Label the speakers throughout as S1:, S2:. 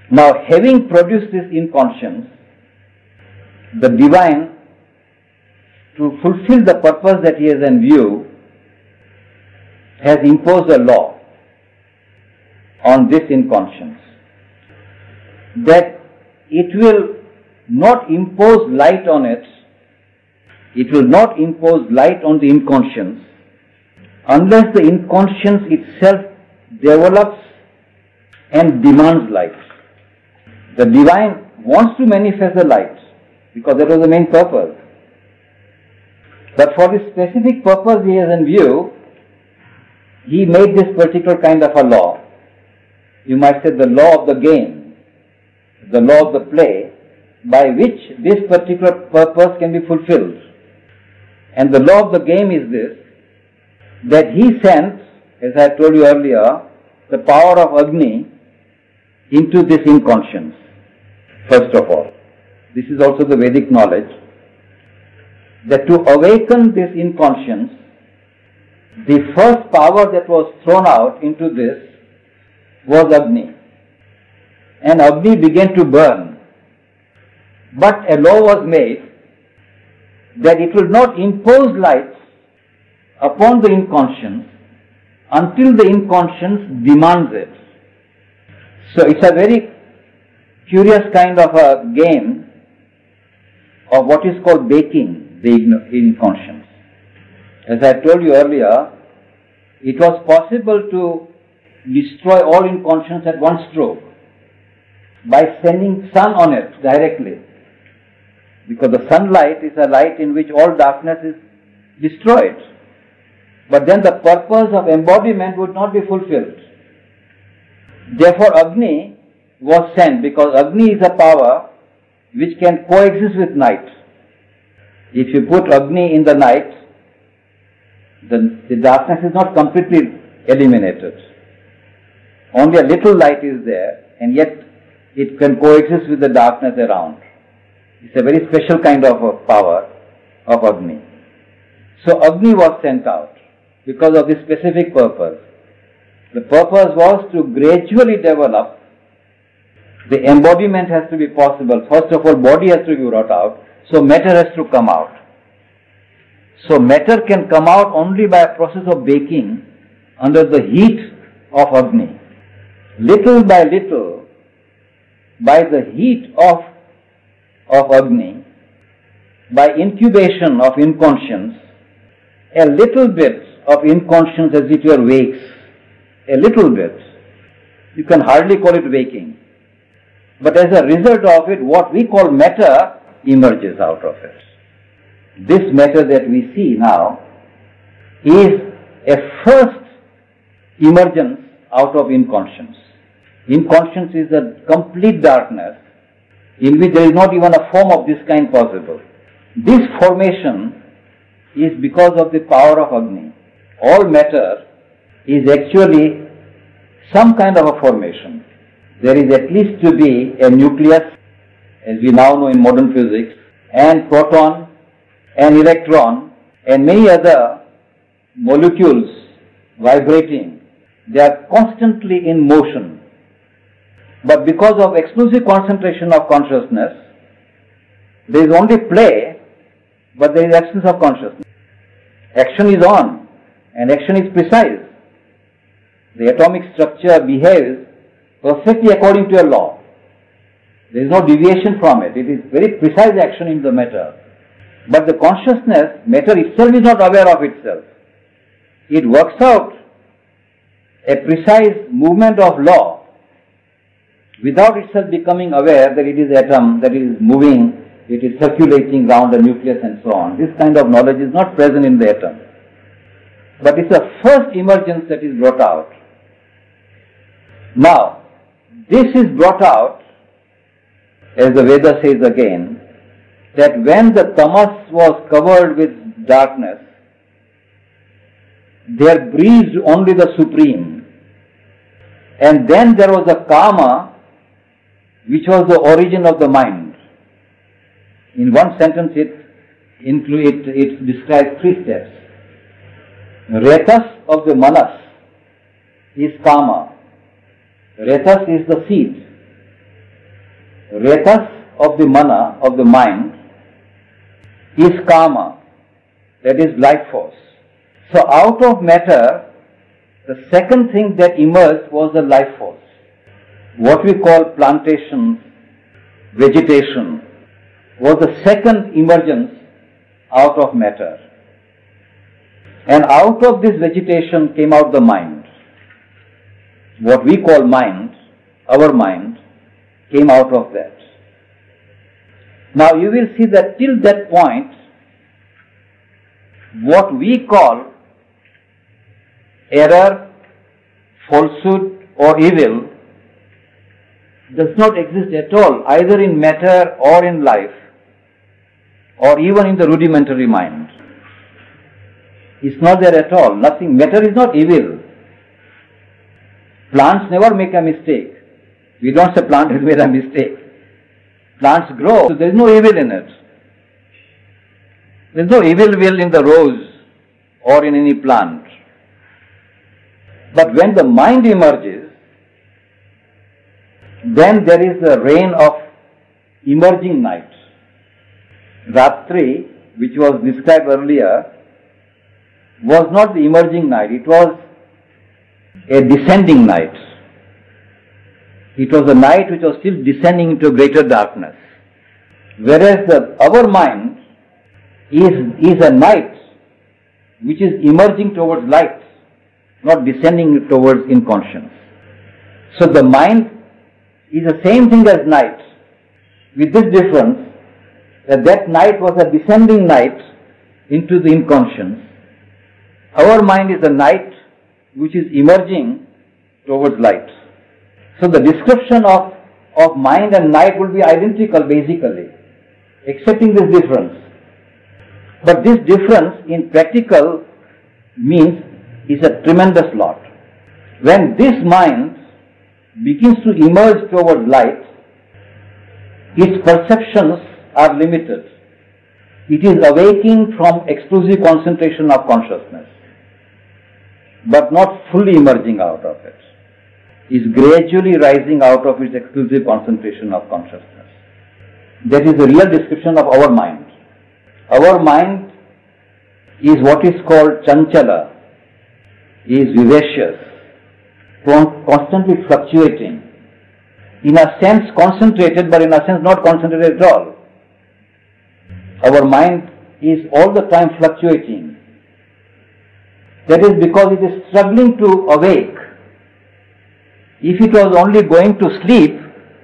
S1: Now, having produced this inconscience, the divine, to fulfill the purpose that he has in view, has imposed a law on this inconscience, that it will not impose light on it, it will not impose light on the inconscience unless the inconscience itself develops and demands light. The divine wants to manifest the light because that was the main purpose. But for this specific purpose he has in view, he made this particular kind of a law. You might say the law of the game, the law of the play, by which this particular purpose can be fulfilled. And the law of the game is this, that he sent, as I told you earlier, the power of Agni into this inconscience, first of all. This is also the Vedic knowledge, that to awaken this inconscience, the first power that was thrown out into this was Agni. And Agni began to burn. But a law was made that it will not impose light upon the inconscience until the inconscience demands it. So it's a very curious kind of a game of what is called baking the inconscience. As I told you earlier, it was possible to destroy all inconscience at one stroke by sending sun on it directly, because the sunlight is a light in which all darkness is destroyed. But then the purpose of embodiment would not be fulfilled. Therefore Agni was sent, because Agni is a power which can coexist with night. If you put Agni in the night, the darkness is not completely eliminated. Only a little light is there, and yet it can coexist with the darkness around. It's a very special kind of a power of Agni. So Agni was sent out because of this specific purpose. The purpose was to gradually develop. The embodiment has to be possible. First of all, body has to be brought out, so matter has to come out. So matter can come out only by a process of baking under the heat of Agni. Little by little, by the heat of Agni, by incubation of inconscience, a little bit of inconscience as it were wakes. A little bit. You can hardly call it waking. But as a result of it, what we call matter emerges out of it. This matter that we see now is a first emergence out of inconscience. Inconscience is a complete darkness in which there is not even a form of this kind possible. This formation is because of the power of Agni. All matter is actually some kind of a formation. There is at least to be a nucleus, as we now know in modern physics, and proton, and electron, and many other molecules vibrating. They are constantly in motion. But because of exclusive concentration of consciousness, there is only play, but there is absence of consciousness. Action is on, and action is precise. The atomic structure behaves perfectly according to a law. There is no deviation from it. It is very precise action in the matter. But the consciousness, matter itself is not aware of itself. It works out a precise movement of law without itself becoming aware that it is atom, that it is moving, it is circulating round the nucleus and so on. This kind of knowledge is not present in the atom. But it's a first emergence that is brought out. Now, this is brought out, as the Veda says again, that when the tamas was covered with darkness, there breathed only the Supreme. And then there was a Kama, which was the origin of the mind. In one sentence it describes 3 steps. Retas of the Manas is Kama. Retas is the seed. Retas of the mana, of the mind, is kama, that is life force. So out of matter, the second thing that emerged was the life force. What we call plantation, vegetation, was the second emergence out of matter. And out of this vegetation came out the mind. What we call mind, our mind, came out of that. Now you will see that till that point, what we call error, falsehood or evil does not exist at all, either in matter or in life, or even in the rudimentary mind. It's not there at all. Nothing. Matter is not evil. Plants never make a mistake. We don't say plant has made a mistake. Plants grow, so there is no evil in it. There is no evil will in the rose or in any plant. But when the mind emerges, then there is a reign of emerging night. Ratri, which was described earlier, was not the emerging night, it was a descending night. It was a night which was still descending into greater darkness. Whereas our mind is a night which is emerging towards light, not descending towards inconscience. So the mind is the same thing as night, with this difference that night was a descending night into the inconscience. Our mind is a night which is emerging towards light. So the description of mind and night will be identical basically, excepting this difference. But this difference in practical means is a tremendous lot. When this mind begins to emerge towards light, its perceptions are limited. It is awaking from exclusive concentration of consciousness, but not fully emerging out of it. Is gradually rising out of its exclusive concentration of consciousness. That is the real description of our mind. Our mind is what is called chanchala, is vivacious, constantly fluctuating. In a sense concentrated, but in a sense not concentrated at all. Our mind is all the time fluctuating. That is because it is struggling to awake. If it was only going to sleep,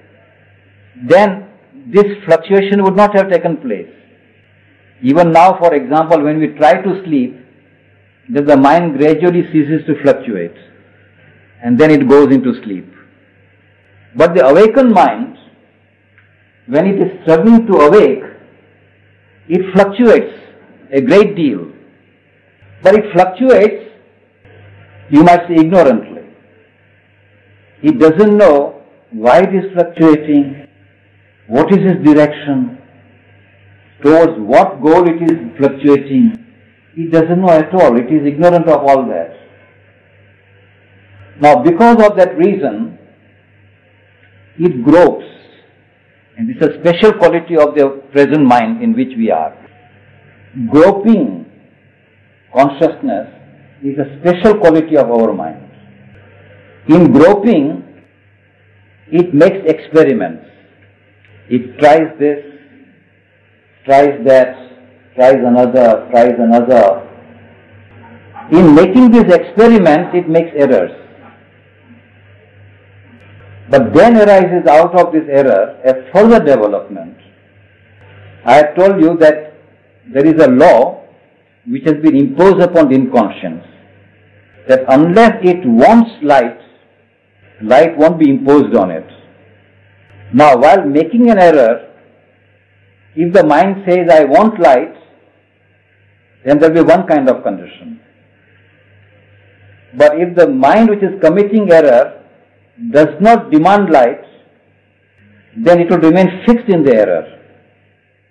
S1: then this fluctuation would not have taken place. Even now, for example, when we try to sleep, then the mind gradually ceases to fluctuate and then it goes into sleep. But the awakened mind, when it is struggling to awake, it fluctuates a great deal. But it fluctuates, you might say, ignorantly. It doesn't know why it is fluctuating, what is its direction, towards what goal it is fluctuating. It doesn't know at all. It is ignorant of all that. Now, because of that reason, it gropes. And this is a special quality of the present mind in which we are. Groping consciousness is a special quality of our mind. In groping, it makes experiments. It tries this, tries that, tries another. In making these experiments, it makes errors. But then arises out of this error a further development. I have told you that there is a law which has been imposed upon the inconscience, that unless it wants light, light won't be imposed on it. Now, while making an error, if the mind says, I want light, then there will be one kind of condition. But if the mind which is committing error does not demand light, then it will remain fixed in the error.